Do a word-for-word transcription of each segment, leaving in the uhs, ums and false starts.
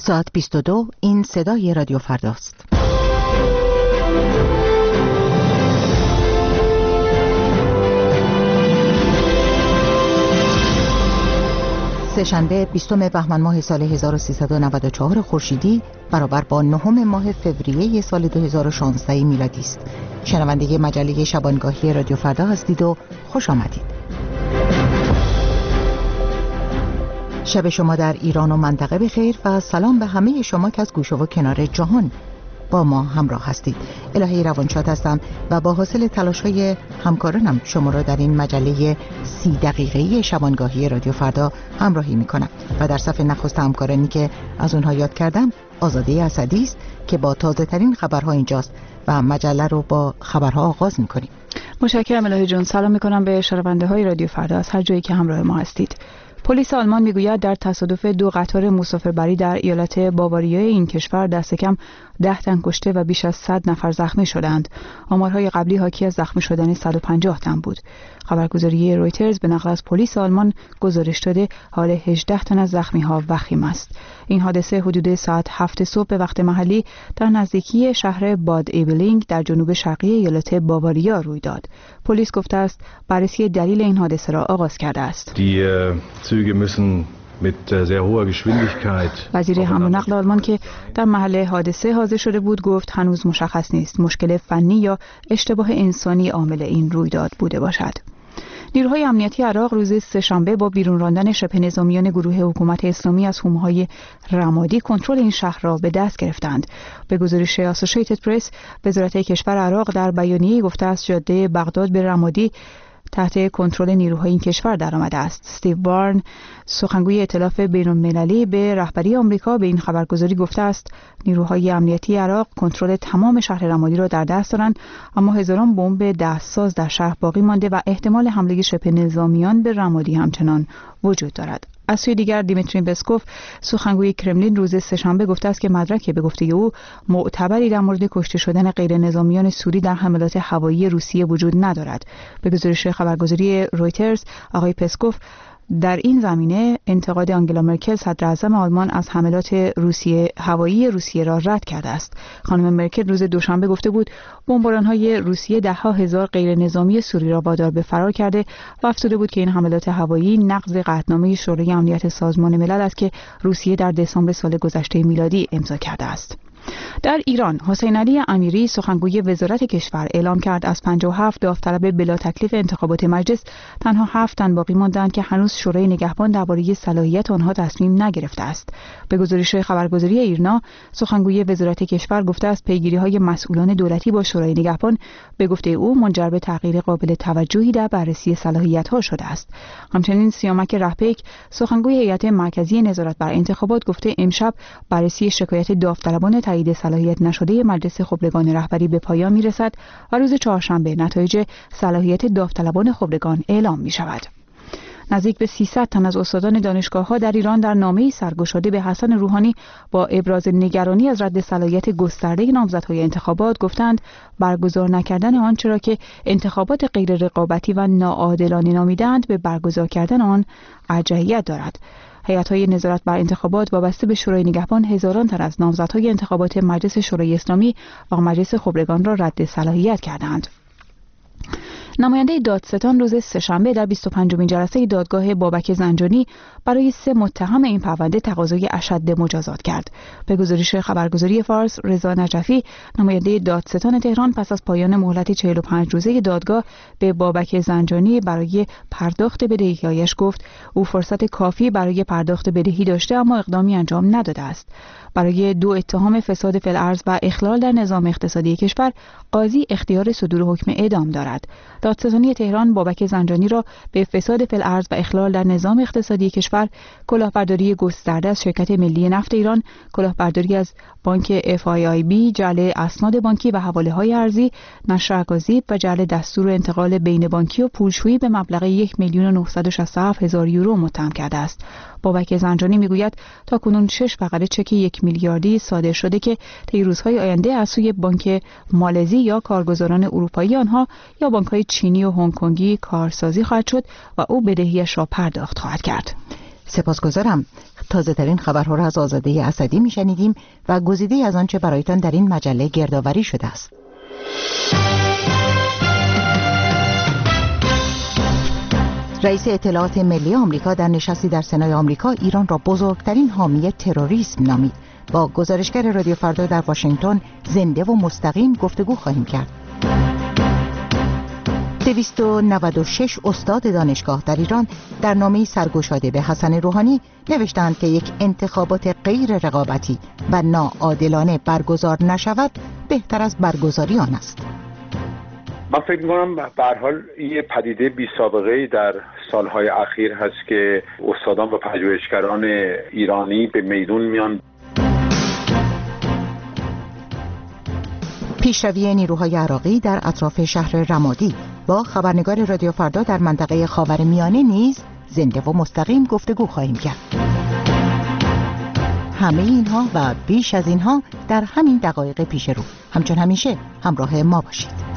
ساعت بیست و دو، این صدای رادیو فرداست. سه‌شنبه بیستم بهمن ماه سال هزار و سیصد و نود و چهار خورشیدی برابر با نهم ماه فوریه سال دو هزار و شانزده میلادی است. شنونده مجله شبانگاهی رادیو فردا هستید و خوش آمدید. شب شما در ایران و منطقه بخیر و سلام به همه شما که از گوشه و کنار جهان با ما همراه هستید. الهی روانشاد هستم و با حاصل تلاش‌های همکارانم شما را در این مجله سی دقیقه‌ای شبانگاهی رادیو فردا همراهی می‌کنم و در صف نخست همکارانی که از اونها یاد کردم آزاده اسدی است که با تازه‌ترین خبرها اینجاست و مجله رو با خبرها آغاز می‌کنیم. متشکرم الهی جون. سلام می‌کنم به شنونده‌های رادیو فردا از هر جایی که همراه ما هستید. پلیس آلمان میگوید در تصادف دو قطار مسافربری در ایالت باواریای این کشور دست کم ده تن کشته و بیش از صد نفر زخمی شدند. آمارهای قبلی حاکی از زخمی شدن صد و پنجاه تن بود. خبرگزاری رویترز به نقل از پلیس آلمان گزارش داده حال هجده تن از زخمی‌ها وخیم است. این حادثه حدود ساعت هفت صبح به وقت محلی در نزدیکی شهر باد ایبلینگ در جنوب شرقی ایالت باواریا روی داد. پلیس گفته است بررسی دلیل این حادثه را آغاز کرده است. وزیر حمل و نقل آلمان که در محل حادثه حاضر شده بود گفت هنوز مشخص نیست مشکل فنی یا اشتباه انسانی عامل این رویداد بوده باشد. نیروهای امنیتی عراق روز سه‌شنبه با بیرون راندن شبه نظامیان گروه حکومت اسلامی از حومه‌های رمادی کنترل این شهر را به دست گرفتند. به گزارش اسوسییتد پرس، وزارت کشور عراق در بیانیه‌ای گفته است جاده بغداد به رمادی تحت کنترل نیروهای این کشور درآمده است. استیو بارن، سخنگوی ائتلاف بین‌المللی به رهبری آمریکا، به این خبرگزاری گفته است نیروهای امنیتی عراق کنترل تمام شهر رمادی را در دست دارند، اما هزاران بمب دستساز در شهر باقی مانده و احتمال حمله شبه نظامیان به رمادی همچنان وجود دارد. از سوی دیگر دیمیتری پسکوف، سخنگوی کرملین، روز سه‌شنبه گفته است که مدرکی به گفته او معتبری در مورد کشته شدن غیر نظامیان سوری در حملات هوایی روسیه وجود ندارد. به گزارش خبرگزاری رویترز، آقای پسکوف در این زمینه انتقاد آنگلا مرکل صدراعظم آلمان از حملات روسیه هوایی روسیه را رد کرده است. خانم مرکل روز دوشنبه گفته بود بمباران‌های روسیه ده‌ها هزار غیر نظامی سوری را وادار به فرار کرده و افزوده بود که این حملات هوایی نقض قطعنامه شورای امنیت سازمان ملل است که روسیه در دسامبر سال گذشته میلادی امضا کرده است. در ایران، حسین علی امیری، سخنگوی وزارت کشور، اعلام کرد از پنجاه و هفت داوطلب بلا تکلیف انتخابات مجلس تنها هفت تن باقی ماندند که هنوز شورای نگهبان درباره صلاحیت آنها تصمیم نگرفته است. به گزارش خبرگزاری ایرنا، سخنگوی وزارت کشور گفته است پیگیری‌های مسئولان دولتی با شورای نگهبان به گفته او منجر به تغییر قابل توجهی در بررسی صلاحیت‌ها شده است. همچنین سیامک رهپیک، سخنگوی هیئت مرکزی نظارت بر انتخابات، گفته امشب بررسی شکایت داوطلبان تایید صلاحیت نشده مجلس خبرگان رهبری به پایان میرسد و روز چهارشنبه نتایج صلاحیت داوطلبان خبرگان اعلام می شود. نزدیک به سیصد تن از استادان دانشگاه‌ها در ایران در نامه‌ای سرگشاده به حسن روحانی با ابراز نگرانی از رد صلاحیت گسترده نامزدهای انتخابات گفتند برگزار نکردن آنچه را که انتخابات غیر رقابتی و ناعادلانه نامیدند به برگزار کردن آن ارجحیت دارد. هیئت‌های نظارت بر انتخابات وابسته به شورای نگهبان هزاران تن از نامزدهای انتخابات مجلس شورای اسلامی و مجلس خبرگان را رد صلاحیت کردند. نماینده دادستان روز سه‌شنبه در بیست و پنجمین جلسه دادگاه بابک زنجانی برای سه متهم این پرونده تقاضای اشد مجازات کرد. به گزارش خبرگزاری فارس، رضا نجفی، نماینده دادستان تهران، پس از پایان مهلت چهل و پنج روزه دادگاه به بابک زنجانی برای پرداخت بدهی‌هایش گفت او فرصت کافی برای پرداخت بدهی داشته اما اقدامی انجام نداده است. برای دو اتهام فساد فی الارض و اخلال در نظام اقتصادی کشور قاضی اختیار صدور حکم اعدام دارد. دادستانی تهران بابک زنجانی را به فساد فی الارض و اخلال در نظام اقتصادی کشور، کلاهبرداری گسترده از شرکت ملی نفت ایران، کلاهبرداری از بانک اف آی آی بی، جعل اسناد بانکی و حواله‌های ارزی، نشر اکاذیب و جعل دستور انتقال بین بانکی و پولشویی به مبلغ یک میلیون و نهصد و شصت و هفت هزار یورو متهم کرده است. بابک زنجانی میگوید تاکنون شش فقره چک یک میلیاردی صادر شده که طی روزهای آینده از سوی بانک مالزی یا کارگزاران اروپایی آنها یا بانک‌های چینی و هنگ کنگی کارسازی خواهد شد و او بدهیش را پرداخت خواهد کرد. سپاسگزارم. تازه ترین خبرها را از آزاده اسدی میشنیدیم و گزیده از آنچه برایتان در این مجله گردآوری شده است. رئیس اطلاعات ملی آمریکا در نشستی در سنای آمریکا ایران را بزرگترین حامی تروریسم نامید. با گزارشگر رادیو فردا در واشنگتن زنده و مستقیم گفتگو خواهیم کرد. دویست و نود و شش استاد دانشگاه در ایران در نامه‌ای سرگشاده به حسن روحانی نوشتند که یک انتخابات غیر رقابتی و ناعادلانه برگزار نشود بهتر از برگزاری آن است. من فکر می‌کنم به هر حال این پدیده بی سابقه‌ای در سالهای اخیر هست که استادان و پژوهشگران ایرانی به میدون میان. پیشروی نیروهای عراقی در اطراف شهر رمادی با خبرنگار رادیو فردا در منطقه خاورمیانه نیز زنده و مستقیم گفتگو خواهیم کرد. همه اینها و بیش از اینها در همین دقایق پیش رو. همچون همیشه همراه ما باشید.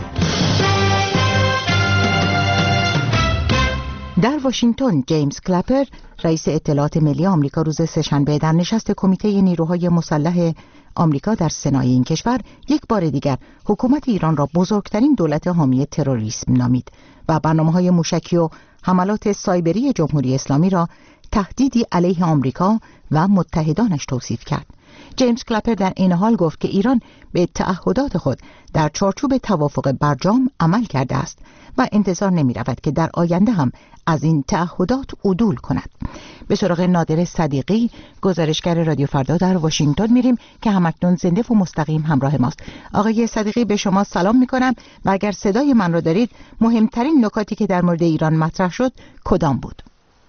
در واشنگتن جیمز کلپر رئیس اطلاعات ملی آمریکا روز سه‌شنبه در نشست کمیته نیروهای مسلح آمریکا در سنای این کشور یک بار دیگر حکومت ایران را بزرگترین دولت حامی تروریسم نامید و برنامه‌های موشکی و حملات سایبری جمهوری اسلامی را تهدیدی علیه آمریکا و متحدانش توصیف کرد. جیمز کلپر در این حال گفت که ایران به تعهدات خود در چارچوب توافق برجام عمل کرده است و انتظار نمی رود که در آینده هم از این تعهدات عدول کند. به سراغ نادر صدیقی گزارشگر رادیو فردا در واشنگتن میریم که همکنون زنده و مستقیم همراه ماست. آقای صدیقی به شما سلام می کنم و اگر صدای من را دارید مهمترین نکاتی که در مورد ایران مطرح شد کدام بود؟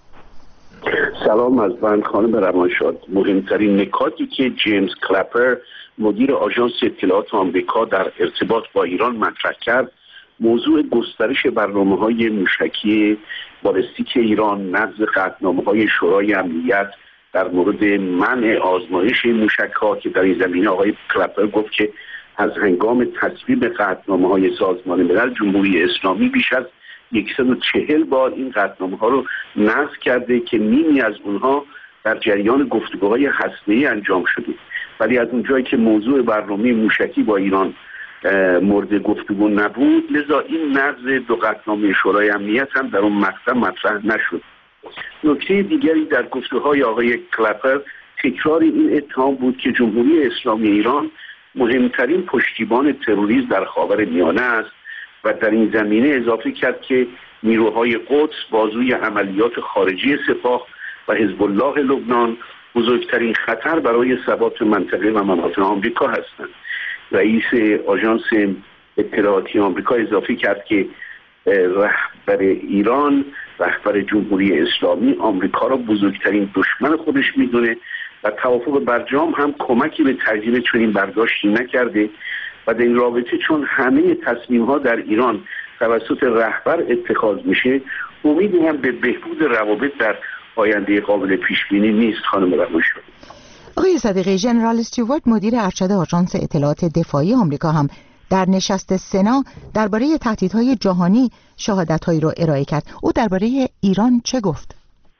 سلام از من خانم روانشاد. مهمترین نکاتی که جیمز کلپر مدیر آژانس اطلاعات آمریکا در ارتباط با ایران مطرح کرد موضوع گسترش برنامه‌های موشکی بالستیک ایران نقض قطعنامه‌های شورای امنیت در مورد منع آزمایش موشک‌ها که در این زمینه آقای کلپر گفت که از هنگام تصویب قطعنامه‌های سازمان ملل جمهوری اسلامی بیش از صد و چهل بار این قطعنامه‌ها رو نقض کرده که نیمی از اونها در جریان گفتگوهای هسته‌ای انجام شده، ولی از اونجایی که موضوع برنامه موشکی با ایران مورد گفتگو نبود لذا این نقض دو قطعنامه شورای امنیت هم در اون مقطع مطرح نشد. نکته دیگری در گفتگوهای آقای کلپر تکرار این اتهام بود که جمهوری اسلامی ایران مهمترین پشتیبان تروریسم در خاورمیانه است و در این زمینه اضافه کرد که نیروهای قدس بازوی عملیات خارجی سپاه و حزب الله لبنان بزرگترین خطر برای ثبات منطقه و منافع آمریکا هستند. رئیس آژانس اطلاعاتی آمریکا اضافه کرد که رهبر ایران، رهبر جمهوری اسلامی آمریکا را بزرگترین دشمن خودش میدونه و توافق برجام هم کمکی به تغییر چنین برداشتی نکرده و در این رابطه چون همه تصمیم‌ها در ایران توسط رهبر اتخاذ میشه امیدی هم به بهبود روابط در آینده قابل پیشبینی نیست. خانم روانشاد. آقای صدیقی، ژنرال استیوارت مدیر ارشد آژانس اطلاعات دفاعی آمریکا هم در نشست سنا درباره تهدیدهای جهانی شهادت‌هایی را ارائه کرد. او درباره ایران چه گفت؟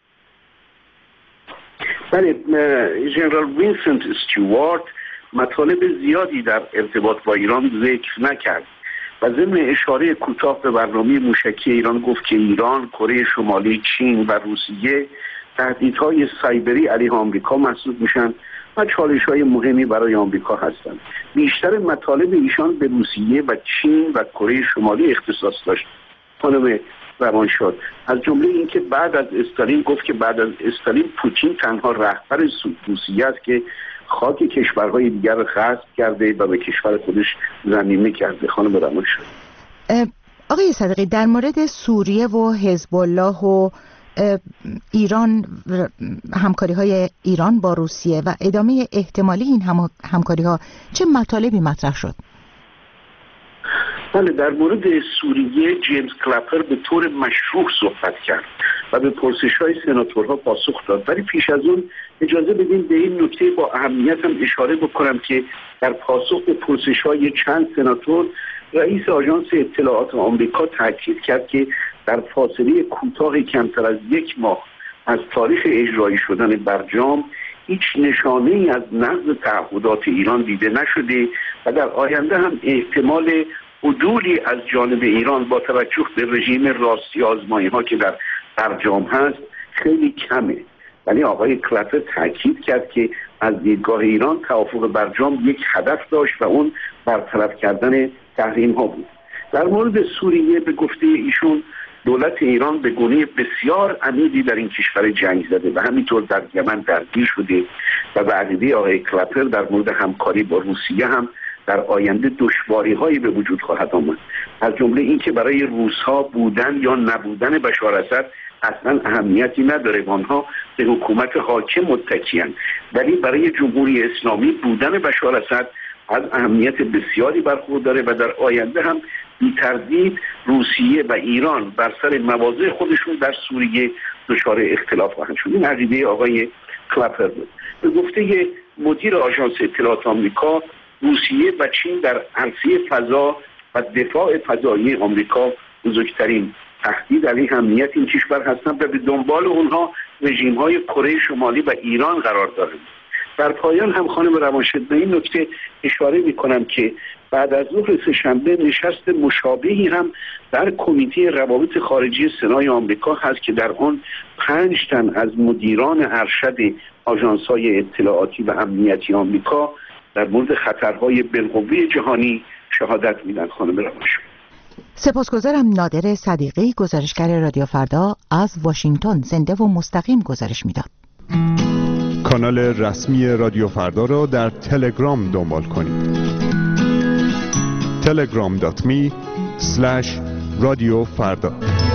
بله، ژنرال وینسنت استیوارت مطالب زیادی در ارتباط با ایران ذکر نکرد و ضمن اشاره کوتاه به برنامه موشکی ایران گفت که ایران، کره شمالی، چین و روسیه تهدیدهای سایبری علیه آمریکا محسوب میشن و چالش‌های مهمی برای آمریکا هستند. بیشتر مطالب ایشان به روسیه و چین و کره شمالی اختصاص داشت. خانم روانشاد، از جمله اینکه بعد از استالین گفت که بعد از استالین پوتین تنها رهبر روسیه است که خاک کشورهای دیگر را غصب کرده و به کشور خودش ضمیمه کرده. خانم روانشاد. آقای صدیقی، در مورد سوریه و حزب الله و ایران، همکاری های ایران با روسیه و ادامه احتمالی این هم همکاری ها چه مطالبی مطرح شد؟ بله، در مورد سوریه جیمز کلپر به طور مشروع صحبت کرد و به پرسش های سناتورها پاسخ داد، ولی پیش از اون اجازه بدین به این نکته با اهمیت هم اشاره بکنم که در پاسخ به پرسش های چند سناتور رئیس آژانس اطلاعات آمریکا تاکید کرد که در فاصله کوتاه کمتر از یک ماه از تاریخ اجرایی شدن برجام هیچ نشانه ای از نقض تعهدات ایران دیده نشده و در آینده هم احتمال عدولی از جانب ایران با توجه به رژیم راستی آزمایی ها که در برجام هست خیلی کمه. ولی آقای کلپر تاکید کرد که از دیدگاه ایران توافق برجام یک هدف داشت و اون برطرف کردن تحریم ها بود. در مورد سوریه به گفته ایشون دولت ایران به گونه بسیار عمیقی در این کشور جنگ زده و همینطور در یمن درگیر شده و به عقیده آقای کلپر در مورد همکاری با روسیه هم در آینده دشواری‌هایی به وجود خواهد آمد. از جمله این که برای روس‌ها بودن یا نبودن بشار اسد اصلا اهمیتی نداره، آنها به حکومت حاکم متکی‌اند، ولی برای جمهوری اسلامی بودن بشار اسد از اهمیت بسیاری برخورداره و در آینده هم بی تردید روسیه و ایران بر سر مواضع خودشون در سوریه دچار اختلاف خواهند شد. این عقیده آقای کلپر بود. به گفته مدیر آژانس اطلاعات آمریکا، روسیه و چین در عرصه فضا و دفاع فضایی آمریکا بزرگترین تهدید علیه امنیت این کشور هستند و به دنبال اونها رژیم‌های کره شمالی و ایران قرار دارند. در پایان هم خانم روانشد به این نکته اشاره می‌کنم که بعد از ظهر سه‌شنبه نشست مشابهی هم در کمیته روابط خارجی سنای آمریکا هست که در آن پنج تن از مدیران ارشد آژانس‌های اطلاعاتی و امنیتی آمریکا در مورد خطرهای بالقوه جهانی شهادت میدن. خانم روانشد. سپاسگزارم. نادر صدیقی، گزارشگر رادیو فردا از واشنگتن زنده و مستقیم گزارش میداد. کانال رسمی رادیو فردا را در تلگرام دنبال کنید. تلگرام دات می اسلش رادیو فردا.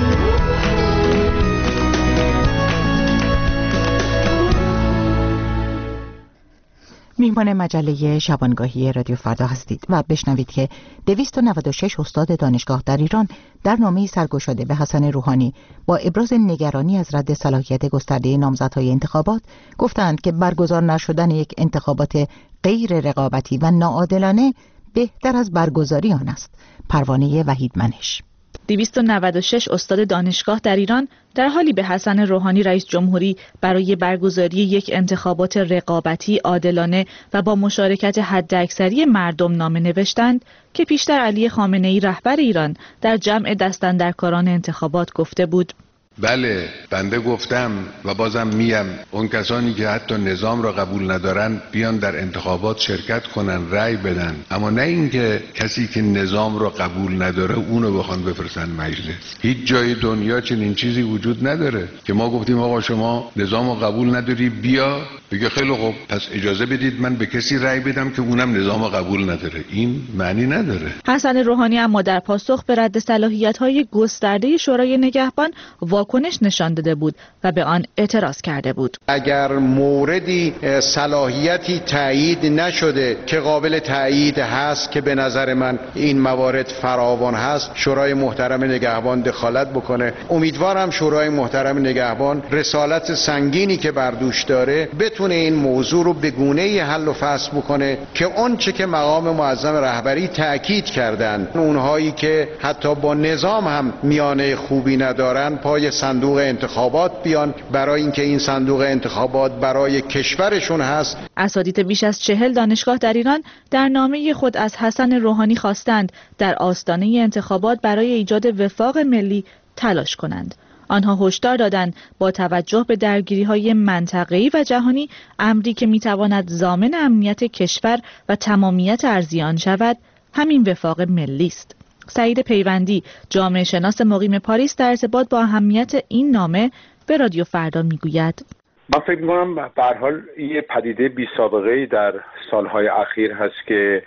میهمان مجله شبانگاهی رادیو فردا هستید و بشنوید که دویست و نود و شش استاد دانشگاه در ایران در نامه‌ای سرگشاده به حسن روحانی با ابراز نگرانی از رد صلاحیت گسترده نامزدهای انتخابات گفتند که برگزار نشدن یک انتخابات غیر رقابتی و ناعادلانه بهتر از برگزاری آن است. پروانه وحید منش. دویست و نود و شش استاد دانشگاه در ایران در حالی به حسن روحانی رئیس جمهوری برای برگزاری یک انتخابات رقابتی، عادلانه و با مشارکت حداکثری مردم نامه نوشتند که پیشتر علی خامنه‌ای رهبر ایران در جمع دستاندرکاران انتخابات گفته بود: بله، بنده گفتم و بازم میم اون کسانی که حتی نظام را قبول ندارن بیان در انتخابات شرکت کنن، رأی بدن، اما نه اینکه کسی که نظام را قبول نداره اونو بخوان بفرستن مجلس. هیچ جای دنیا چنین چیزی وجود نداره که ما گفتیم آقا شما نظام را قبول نداری بیا، بگه خیلی خوب پس اجازه بدید من به کسی رأی بدم که اونم نظام را قبول نداره. این معنی نداره. حسن روحانی اما در پاسخ به رد صلاحیت‌های گسترده شورای نگهبان واکنش نشان داده بود و به آن اعتراض کرده بود. اگر موردی صلاحیتی تایید نشده که قابل تایید هست که به نظر من این موارد فراوان هست، شورای محترم نگهبان دخالت بکنه. امیدوارم شورای محترم نگهبان رسالت سنگینی که بر دوش داره بتونه این موضوع رو به گونه‌ای حل و فصل بکنه که آنچه که مقام معظم رهبری تاکید کردن، اونهایی که حتی با نظام هم میانه خوبی ندارن پای صندوق انتخابات بیان، برای اینکه این صندوق انتخابات برای کشورشون هست. اساتید بیش از چهل دانشگاه در ایران در نامه خود از حسن روحانی خواستند در آستانه انتخابات برای ایجاد وفاق ملی تلاش کنند. آنها هشدار دادند با توجه به درگیری‌های منطقه‌ای و جهانی، امری که می‌تواند ضامن امنیت کشور و تمامیت ارضی آن شود، همین وفاق ملی است. سعید پیوندی، جامعه شناس مقیم پاریس، در ارتباط با اهمیت این نامه به رادیو فردا میگوید: من فکر می‌کنم به هر حال یه پدیده بی سابقه‌ای در سالهای اخیر هست که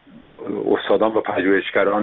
استادان و پژوهشگران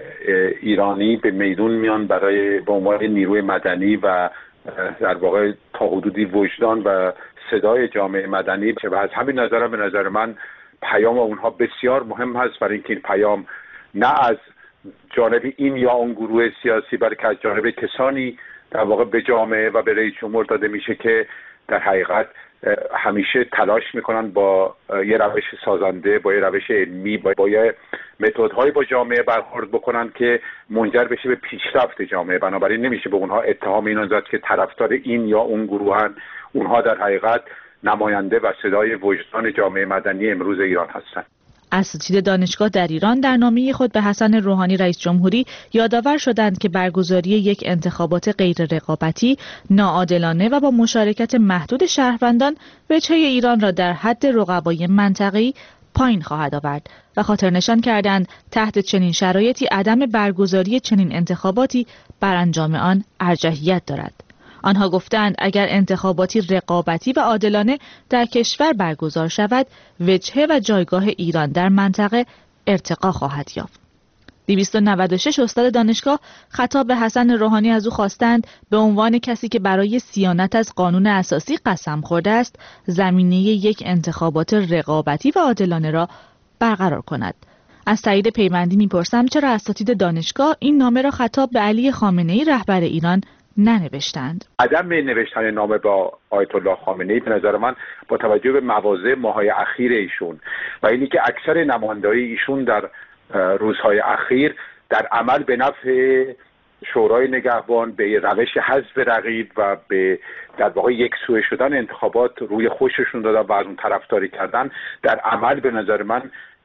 ایرانی به میدون میان برای به عنوان نیروی مدنی و در واقع تا حدودی وجدان و صدای جامعه مدنی و از همین نظر به نظر من پیام اونها بسیار مهم هست، برای اینکه این پیام نه از جانب این یا اون گروه سیاسی بلکه از جانب کسانی در واقع به جامعه و به رئیس جمهور داده میشه که در حقیقت همیشه تلاش میکنن با یه روش سازنده، با یه روش علمی، با, با یه متدهای با جامعه برخورد بکنن که منجر بشه به پیشرفت جامعه. بنابراین نمیشه به اونها اتهام اینو زد که طرفدار این یا اون گروهن. اونها در حقیقت نماینده و صدای وجدان جامعه مدنی امروز ایران هستند. اساتید دانشگاه در ایران در نامه خود به حسن روحانی رئیس جمهوری یادآور شدند که برگزاری یک انتخابات غیر رقابتی، ناعادلانه و با مشارکت محدود شهروندان وجهه ایران را در حد رقبای منطقه‌ای پایین خواهد آورد و خاطر نشان کردند تحت چنین شرایطی عدم برگزاری چنین انتخاباتی بر انجام آن ارجحیت دارد. آنها گفتند اگر انتخاباتی رقابتی و عادلانه در کشور برگزار شود، وجهه و جایگاه ایران در منطقه ارتقا خواهد یافت. دویست و نود و شش استاد دانشگاه خطاب به حسن روحانی از او خواستند به عنوان کسی که برای صیانت از قانون اساسی قسم خورده است، زمینه یک انتخابات رقابتی و عادلانه را برقرار کند. از تایید پیوندی میپرسم چرا اساتید دانشگاه این نامه را خطاب به علی خامنه‌ای رهبر ایران ننوشتند؟ عدم نوشتن نامه با آیت الله خامنه‌ای به نظر من با توجه به مواضع ماهای اخیر ایشون و اینی که اکثر نمایندگان ایشون در روزهای اخیر در عمل به نفع شورای نگهبان به روش حذف رقیب و به در واقع یک سویه شدن انتخابات روی خوششون دادن و از اون طرفداری کردن، در عمل به نظر من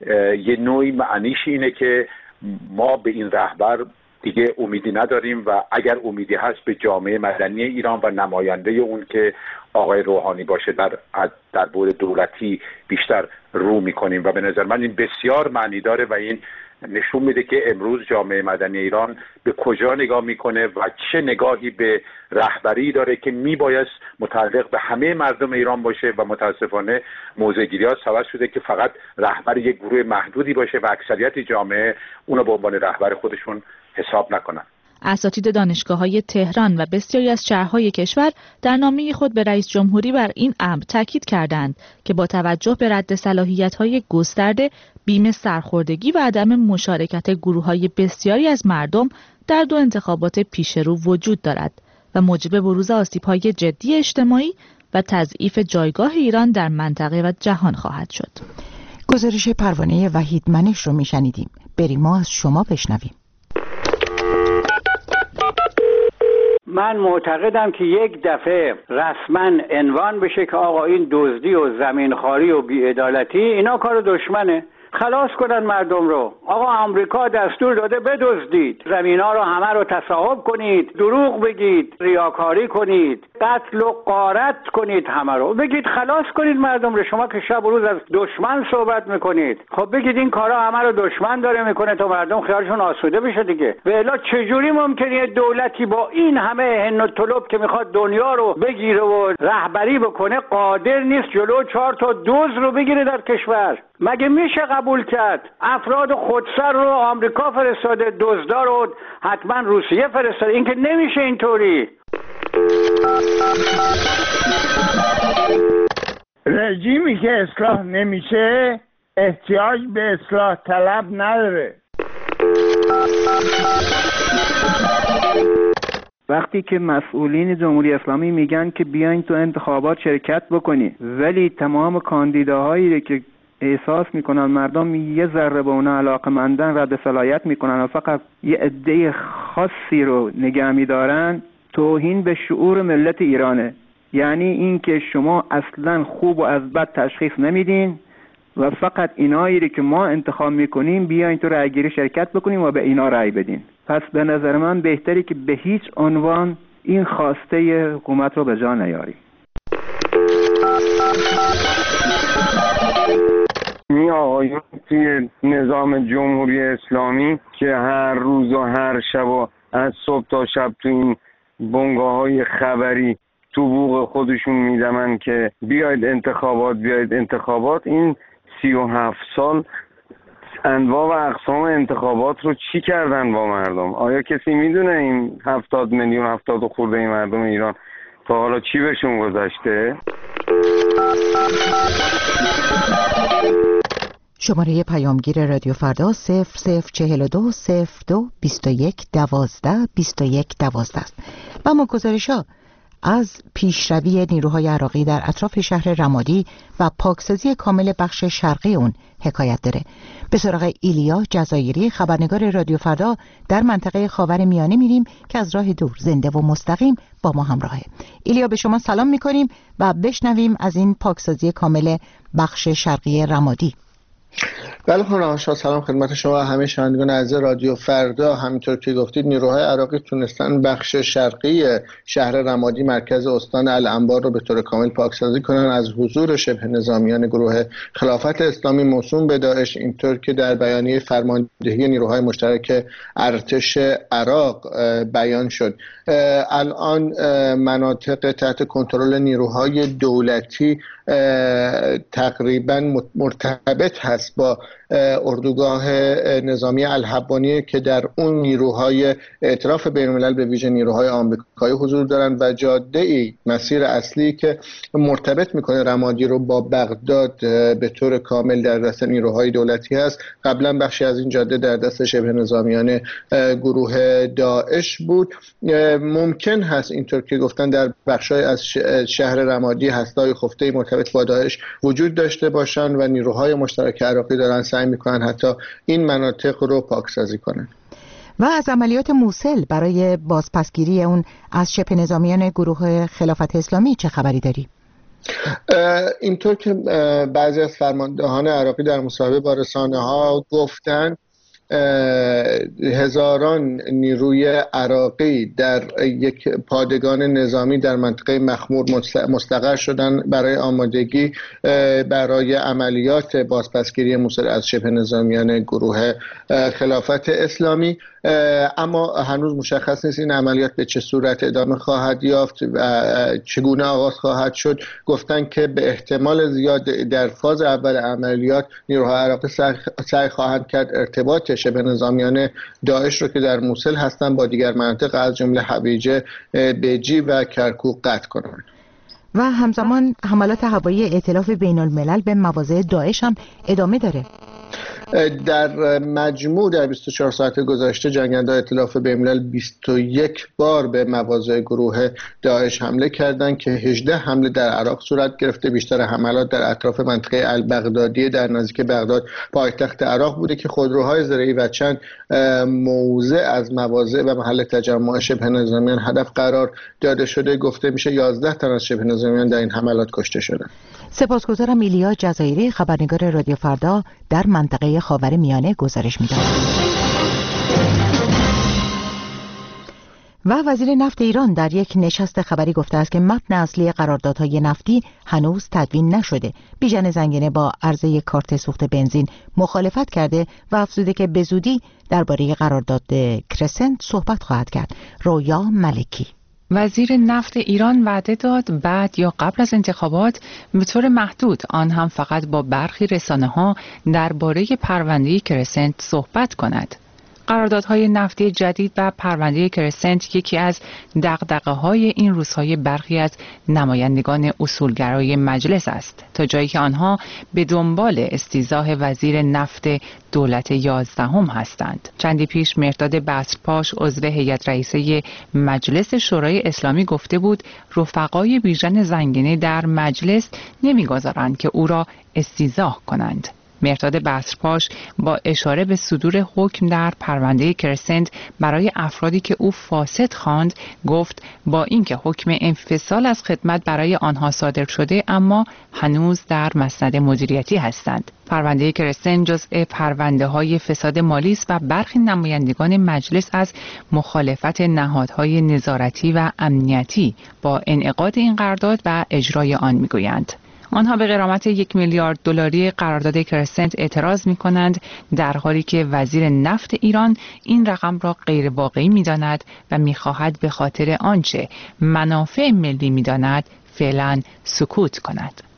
یه نوعی معنیش اینه که ما به این رهبر دیگه امیدی نداریم و اگر امیدی هست به جامعه مدنی ایران و نماینده اون که آقای روحانی باشه در در بعد دولتی بیشتر رو میکنیم و به نظر من این بسیار معنی داره و این نشون میده که امروز جامعه مدنی ایران به کجا نگاه میکنه و چه نگاهی به رهبری داره که میبایست متعلق به همه مردم ایران باشه و متاسفانه موضع‌گیری‌ها سبب شده که فقط رهبر یک گروه محدودی باشه و اکثریت جامعه اونو به عنوان رهبر خودشون حساب نکنن. اساتید دانشگاه‌های تهران و بسیاری از شهرهای کشور در نامه خود به رئیس جمهوری بر این امر تاکید کردند که با توجه به رد صلاحیت‌های گسترده، بیم سرخوردگی و عدم مشارکت گروه‌های بسیاری از مردم در دو انتخابات پیشرو وجود دارد و موجب بروز آسیب‌های جدی اجتماعی و تضعیف جایگاه ایران در منطقه و جهان خواهد شد. گزارش پروانه وحید منش رو میشنیدیم. بریم ما از شما بشنویم. من معتقدم که یک دفعه رسما عنوان بشه که آقا این دزدی و زمینخواری و بی‌عدالتی اینا کار دشمنه، خلاص کنن مردم رو. آقا آمریکا دستور داده بدزدید، زمینا رو همه رو تصاحب کنید، دروغ بگید، ریاکاری کنید، قتل و غارت کنید، همه رو بگید خلاص کنید مردم رو. شما که شب و روز از دشمن صحبت میکنید، خب بگید این کارا همه رو دشمن داره میکنه تا مردم خیالشون آسوده بشه دیگه. و الا چجوری ممکنه دولتی با این همه هن و طلب که میخواد دنیا رو بگیره و رهبری بکنه قادر نیست جلو چهار تا دزد رو بگیره در کشور؟ مگه میشه قبول کرد؟ افراد خودسر رو آمریکا فرستاده، دزدا رو حتما روسیه فرستاده. این که نمیشه اینطوری. رژیمی که اصلاح نمیشه احتیاج به اصلاح طلب نداره. وقتی که مسئولین جمهوری اسلامی میگن که بیاین تو انتخابات شرکت بکنی، ولی تمام کاندیداهایی که احساس میکنن مردم یه ذره به اونا علاقه‌مندن رد صلاحیت میکنن و فقط یه عده خاصی رو نگه میدارن، توهین به شعور ملت ایرانه. یعنی این که شما اصلا خوب و از بد تشخیص نمیدین و فقط اینایی که ما انتخاب میکنیم بیاین تو رأیگیری شرکت بکنیم و به اینا رأی بدین. پس به نظر من بهتری که به هیچ عنوان این خواسته حکومت رو به جا نیاریم. می آقایون توی نظام جمهوری اسلامی که هر روز و هر شب و از صبح تا شب تو این بنگاه های خبری تو بوق خودشون میدمن که بیاید انتخابات بیاید انتخابات، این سی و هفت سال انواع و اقسام انتخابات رو چی کردن با مردم؟ آیا کسی میدونه این هفتاد میلیون هفتاد و خورده این مردم ایران تا حالا چی بهشون گذشته؟ شماره پیامگیر رادیو فردا صفر صفر چهل و دو صفر دو بیست و یک دوازده بیست و یک دوازده است و ما گزارش ها از پیشروی نیروهای عراقی در اطراف شهر رمادی و پاکسازی کامل بخش شرقی اون حکایت داره. به سراغ ایلیا جزایری، خبرنگار رادیو فردا در منطقه خاورمیانه میریم که از راه دور زنده و مستقیم با ما همراهه. ایلیا، به شما سلام میکنیم و بشنویم از این پاکسازی کامل بخش شرقی رمادی. بله خانم آشا، سلام خدمت شما و همه شنوندگان عزیز رادیو فردا. همینطور که گفتید نیروهای عراقی تونستن بخش شرقی شهر رمادی مرکز استان الانبار رو به طور کامل پاکسازی کنن از حضور شبه نظامیان گروه خلافت اسلامی موسوم به داعش، اینطور که در بیانیه فرماندهی نیروهای مشترک ارتش عراق بیان شد. الان مناطق تحت کنترل نیروهای دولتی تقریبا مرتبط هست با اردوگاه نظامی الحبانی که در اون نیروهای ائتلاف بین‌الملل به ویژه نیروهای آمریکایی حضور دارند و جاده ای مسیر اصلی که مرتبط میکنه رمادی رو با بغداد به طور کامل در دست نیروهای دولتی هست. قبلا بخشی از این جاده در دست شبه نظامیان گروه داعش بود. ممکن هست اینطور که گفتن در بخشای از شهر رمادی هسته‌های خفته مرتبط با داعش وجود داشته باشند و نیروهای مشترک عراقی دارن سعی میکنن حتی این مناطق رو پاکسازی کنن. و از عملیات موصل برای بازپسگیری اون از شبه نظامیان گروه خلافت اسلامی چه خبری داری؟ اینطور که بعضی از فرماندهان عراقی در مصاحبه با رسانه‌ها گفتن، هزاران نیروی عراقی در یک پادگان نظامی در منطقه مخمور مستقر شدن برای آمادگی برای عملیات بازپسگیری موصل از شبه نظامیان گروه خلافت اسلامی. اما هنوز مشخص نیست این عملیات به چه صورت ادامه خواهد یافت و چگونه آغاز خواهد شد. گفتن که به احتمال زیاد در فاز اول عملیات نیروهای عراقی سعی خواهند کرد ارتباط شبه نظامیان داعش رو که در موصل هستند با دیگر مناطق از جمله حویجه، بیجی و کرکوک قطع کنند. و همزمان حملات هوایی ائتلاف بین الملل به مواضع داعش هم ادامه داره. در مجموع در بیست و چهار ساعت گذشته جنگنده‌های ائتلاف بین‌الملل بیست و یک بار به مواضع گروه داعش حمله کردند که هجده حمله در عراق صورت گرفته. بیشتر حملات در اطراف منطقه البغدادیه در نزدیک بغداد پایتخت عراق بوده که خودروهای زرهی و چند موضع از مواضع و محل تجمع شبه نظامیان هدف قرار داده شده. گفته میشه یازده تن از شبه نظامیان در این حملات کشته شدند. سپاسگزارم ایلیا جزایری، خبرنگار رادیو فردا در منطقه خاورمیانه گزارش می‌دهد. و وزیر نفت ایران در یک نشست خبری گفته است که متن اصلی قراردادهای نفتی هنوز تدوین نشده. بیژن زنگنه با عرضه کارت سوخت بنزین مخالفت کرده و افزوده که به زودی درباره قرارداد کرسنت صحبت خواهد کرد. رویا ملکی وزیر نفت ایران وعده داد بعد یا قبل از انتخابات به طور محدود، آن هم فقط با برخی رسانه‌ها، درباره پرونده کرسنت صحبت کند. قراردادهای نفتی جدید و پرونده کرسنت یکی از دغدغه‌های این روزهای برخی از نمایندگان اصولگرای مجلس است، تا جایی که آنها به دنبال استیضاح وزیر نفت دولت یازدهم هستند. چندی پیش مهرداد بصرپاش عضو هیئت رئیسه مجلس شورای اسلامی گفته بود رفقای بیژن زنگنه در مجلس نمیگذارند که او را استیضاح کنند. مهرداد بصرپاش با اشاره به صدور حکم در پرونده کرسنت برای افرادی که او فاسد خواند گفت با اینکه حکم انفصال از خدمت برای آنها صادر شده اما هنوز در مسند مدیریتی هستند. پرونده کرسنت جزء پرونده های فساد مالی است و برخی نمایندگان مجلس از مخالفت نهادهای نظارتی و امنیتی با انعقاد این قرارداد و اجرای آن میگویند. آنها به غرامت یک میلیارد دلاری قرارداد کرسنت اعتراض می کنند، در حالی که وزیر نفت ایران این رقم را غیر واقعی می داند و می خواهد به خاطر آنچه منافع ملی می داند فعلا سکوت کند.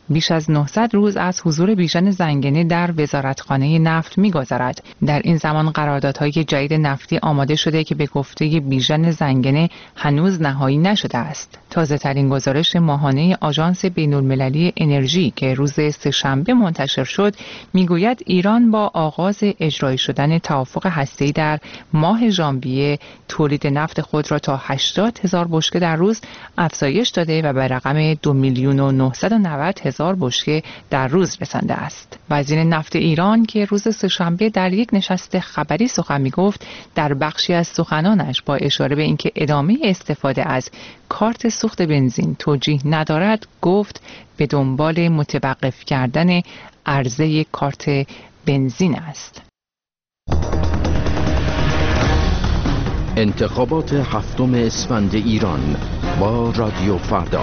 بیش از نهصد روز از حضور بیژن زنگنه در وزارتخانه نفت می‌گذرد. در این زمان قراردادهای جدید نفتی آماده شده که به گفته بیژن زنگنه هنوز نهایی نشده است. تازه‌ترین گزارش ماهانه آژانس بین‌المللی انرژی که روز سه‌شنبه منتشر شد میگوید ایران با آغاز اجرایی شدن توافق هسته‌ای در ماه ژانویه تولید نفت خود را تا هشتاد هزار بشکه در روز افزایش داده و به رقم دو میلیون و نهصد و نود هزار بشکه در روز رسانده است. وزیر نفت ایران که روز سه‌شنبه در یک نشست خبری سخن می‌گفت، در بخشی از سخنانش با اشاره به اینکه ادامه استفاده از کارت سوخت بنزین توجیه ندارد، گفت به دنبال متوقف کردن عرضه کارت بنزین است. انتخابات هفتم اسفند ایران با رادیو فردا.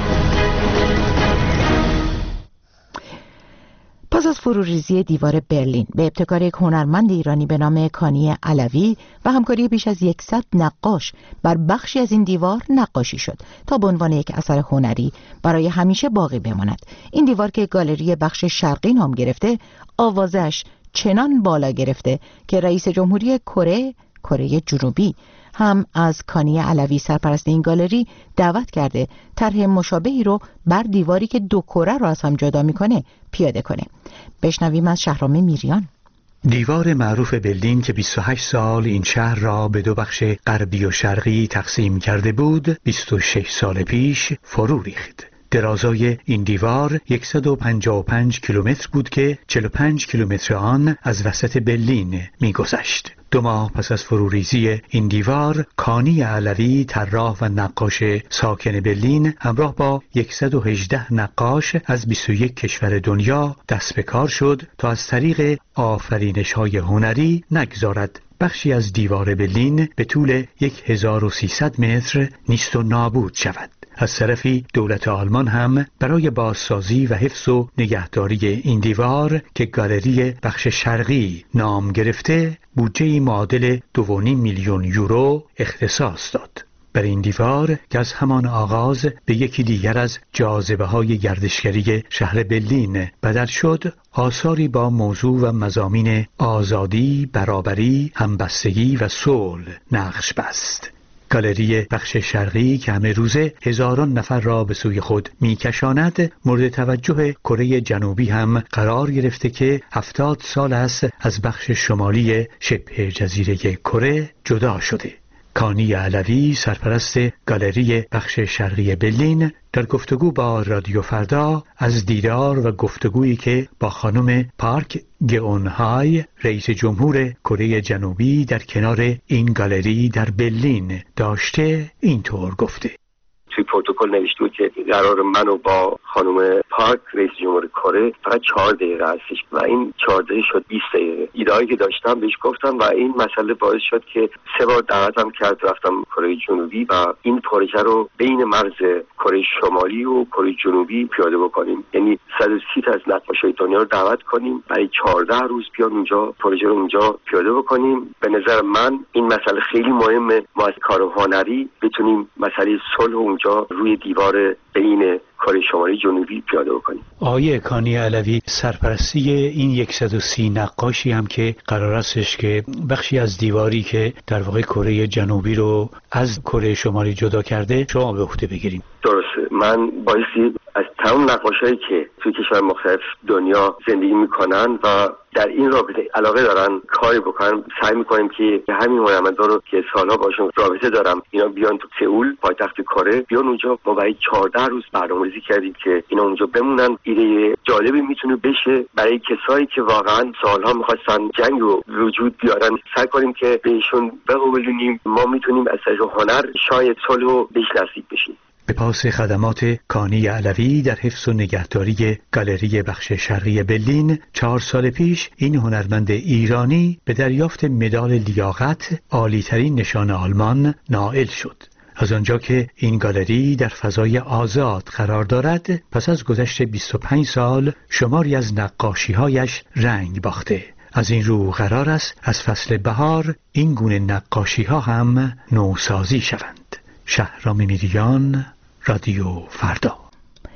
پس از فروریزی دیوار برلین به ابتکار یک هنرمند ایرانی به نام کانی علوی و همکاری بیش از صد نقاش بر بخشی از این دیوار نقاشی شد تا به عنوان یک اثر هنری برای همیشه باقی بماند. این دیوار که گالری بخش شرقی نام گرفته، آوازش چنان بالا گرفته که رئیس جمهوری کره کره جنوبی هم از کانی علوی سرپرست این گالری دعوت کرده طرح مشابهی رو بر دیواری که دو کره رو از هم جدا میکنه پیاده کنه. بشنویم از شهرام میریان. دیوار معروف برلین که بیست و هشت سال این شهر را به دو بخش غربی و شرقی تقسیم کرده بود، بیست و شش سال پیش فرو ریخت. درازای این دیوار صد و پنجاه و پنج کیلومتر بود که چهل و پنج کیلومتر آن از وسط برلین می‌گذشت. دو ماه پس از فروریزی این دیوار، کانی علوی طراح و نقاش ساکن برلین همراه با صد و هجده نقاش از بیست و یک کشور دنیا دست به کار شد تا از طریق آفرینش‌های هنری نگذارد بخشی از دیوار برلین به طول هزار و سیصد متر نیست و نابود شود. از طرفی دولت آلمان هم برای بازسازی و حفظ و نگهداری این دیوار که گالری بخش شرقی نام گرفته، بودجه معادل دو و نیم میلیون یورو اختصاص داد. بر این دیوار که از همان آغاز به یکی دیگر از جاذبه‌های گردشگری شهر برلین بدل شد، آثاری با موضوع و مضامین آزادی، برابری، همبستگی و صلح نقش بست. گالری بخش شرقی که همه روزه هزاران نفر را به سوی خود میکشاند، مورد توجه کره جنوبی هم قرار گرفته که هفتاد سال است از بخش شمالی شبه جزیره کره جدا شده. کانی علوی سرپرست گالری بخش شرقی برلین در گفتگو با رادیو فردا از دیدار و گفتگویی که با خانم پارک گئونهای رئیس جمهور کره جنوبی در کنار این گالری در برلین داشته اینطور گفته: توی پروتکل نوشته بود که قرار منو با خانم پارک رئیس جمهور کره فقط چهار دقیقه هستش و این چهار دقیقه شد بیست دقیقه. ایده‌ای که داشتم بهش گفتم و این مسئله باعث شد که سه بار دعوتم کرد رفتم کره جنوبی و این پروژه رو بین مرز کره شمالی و کره جنوبی پیاده بکنیم. یعنی صد و سی تا از نقاشای دنیا رو دعوت کنیم برای چهارده روز بیان اونجا پروژه رو اونجا پیاده بکنیم. به نظر من این مسئله خیلی مهمه، ما از کار هنری بتونیم مسئله صلح اونجا روی دیوار بین کره شمالی جنوبی پیاده بکنیم. آقای کانی علوی، سرپرستی این صد و سی نقاشی هم که قرار استش که بخشی از دیواری که در واقع کره جنوبی رو از کره شمالی جدا کرده شما به عهده بگیریم. درسته. من بایستی از تمام نقاشایی که توی کشور مختلف دنیا زندگی میکنن و در این رابطه علاقه دارن کاری بکنن، سعی میکنیم که همین هنرمندا رو که سالها باشون رابطه دارم اینا بیان تو سئول پایتخت کره، بیان اونجا. ما برای چهارده روز برنامه‌ریزی کردیم که اینا اونجا بمونن. ایده جالبی میتونه بشه برای کسایی که واقعا سالها میخواستن جنگ رو وجود بیارن. سعی کنیم که بهشون بقبولونیم ما میتونیم از طریق هنر شاید صلح رو بهش نزدیک بشیم. به پاس خدمات کانی علوی در حفظ و نگهداری گالری بخش شرقی برلین، چهار سال پیش این هنرمند ایرانی به دریافت مدال لیاقت، عالی‌ترین نشان آلمان، نائل شد. از آنجا که این گالری در فضای آزاد قرار دارد، پس از گذشت بیست و پنج سال شماری از نقاشی‌هایش رنگ باخته. از این رو قرار است از فصل بهار این گونه نقاشی‌ها هم نوسازی شوند. شهرام میریان، رادیو فردا.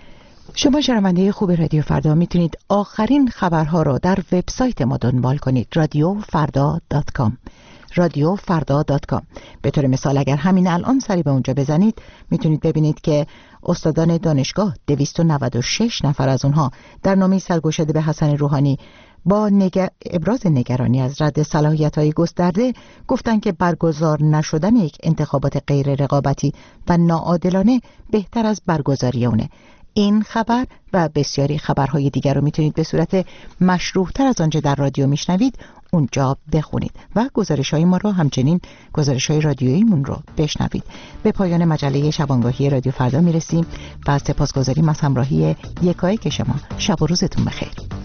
شما شنونده خوب رادیو فردا میتونید آخرین خبرها را در وبسایت ما دنبال کنید، رادیو فردا دات کام. رادیو فردا دات کام. به طور مثال اگر همین الان سری به اونجا بزنید میتونید ببینید که استادان دانشگاه دویست و نود و شش نفر از اونها در نامه‌ای سرگشاده به حسن روحانی با نگر... ابراز نگرانی از رد صلاحیت‌های گسترده گفتند که برگزار نشدن یک انتخابات غیر رقابتی و ناعادلانه بهتر از برگزاری اونه. این خبر و بسیاری خبرهای دیگر رو میتونید به صورت مشروح‌تر از آنچه در رادیو میشنوید اونجا بخونید و گزارش‌های ما رو همچنین گزارش‌های رادیوییمون رو بشنوید. به پایان مجله شبانگاهی رادیو فردا میرسیم و سپاسگزاریم از همراهی یکایک شما. شب و روزتون بخیر.